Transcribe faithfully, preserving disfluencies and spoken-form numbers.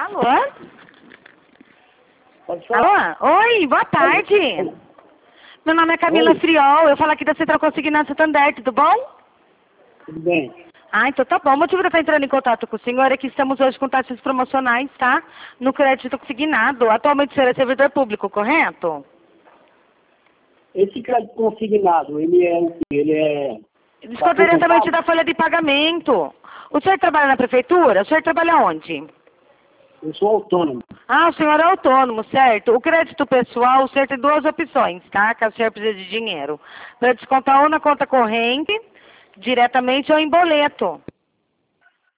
Alô? Pode falar. Alô? Oi, boa tarde. Meu nome é Camila Oi. Friol, eu falo aqui da Central Consignado Santander, tudo bom? Tudo bem. Ah, então tá bom. O motivo de eu estar entrando em contato com o senhor é que estamos hoje com taxas promocionais, tá? No crédito consignado. Atualmente o senhor é servidor público, correto? Esse crédito consignado, ele é o quê? Ele é... Desconto diretamente da folha de pagamento. O senhor trabalha na prefeitura? O senhor trabalha onde? Eu sou autônomo. Ah, o senhor é autônomo, certo? O crédito pessoal, o senhor tem duas opções, tá? Caso o senhor precise de dinheiro. Para descontar ou na conta corrente, diretamente ou em boleto.